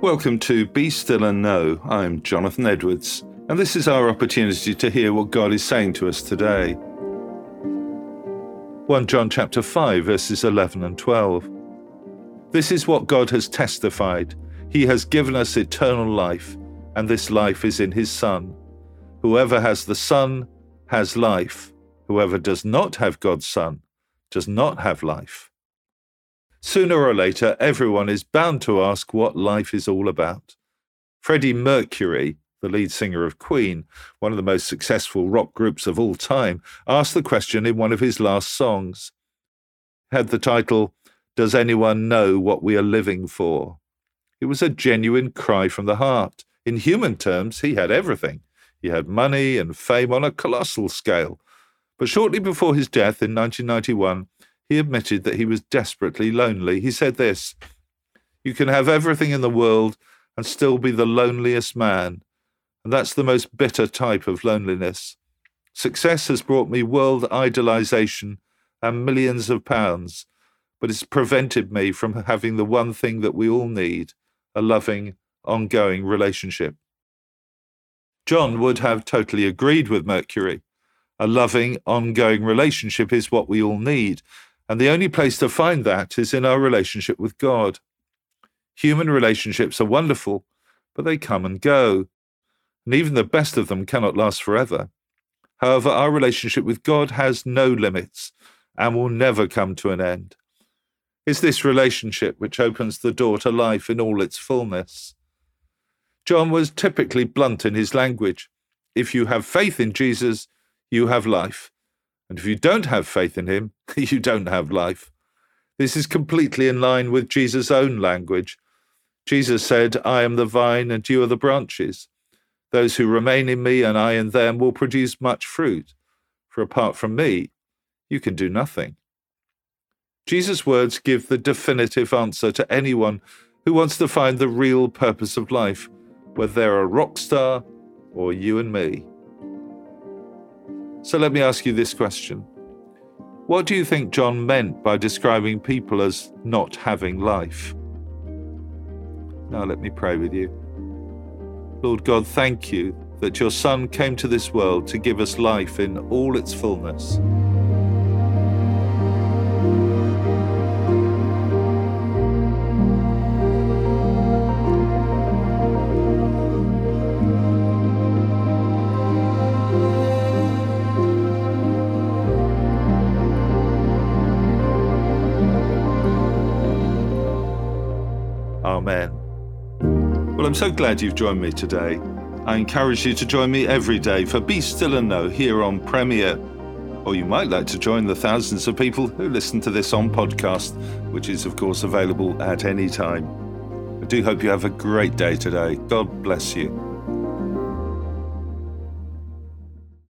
Welcome to Be Still and Know. I'm Jonathan Edwards, and this is our opportunity to hear what God is saying to us today. 1 John chapter 5, verses 11 and 12. This is what God has testified. He has given us eternal life, and this life is in his Son. Whoever has the Son has life. Whoever does not have God's Son does not have life. Sooner or later, everyone is bound to ask what life is all about. Freddie Mercury, the lead singer of Queen, one of the most successful rock groups of all time, asked the question in one of his last songs. It had the title, "Does Anyone Know What We Are Living For?" It was a genuine cry from the heart. In human terms, he had everything. He had money and fame on a colossal scale. But shortly before his death in 1991, he admitted that he was desperately lonely. He said this, "You can have everything in the world and still be the loneliest man. And that's the most bitter type of loneliness. Success has brought me world idolization and millions of pounds, but it's prevented me from having the one thing that we all need, a loving, ongoing relationship." John would have totally agreed with Mercury. A loving, ongoing relationship is what we all need, and the only place to find that is in our relationship with God. Human relationships are wonderful, but they come and go, and even the best of them cannot last forever. However, our relationship with God has no limits and will never come to an end. It's this relationship which opens the door to life in all its fullness. John was typically blunt in his language. If you have faith in Jesus, you have life. And if you don't have faith in him, you don't have life. This is completely in line with Jesus' own language. Jesus said, "I am the vine and you are the branches. Those who remain in me and I in them will produce much fruit. For apart from me, you can do nothing." Jesus' words give the definitive answer to anyone who wants to find the real purpose of life, whether they're a rock star or you and me. So let me ask you this question. What do you think John meant by describing people as not having life? Now let me pray with you. Lord God, thank you that your Son came to this world to give us life in all its fullness. Amen. Well, I'm so glad you've joined me today. I encourage you to join me every day for Be Still and Know here on Premier. Or you might like to join the thousands of people who listen to this on podcast, which is, of course, available at any time. I do hope you have a great day today. God bless you.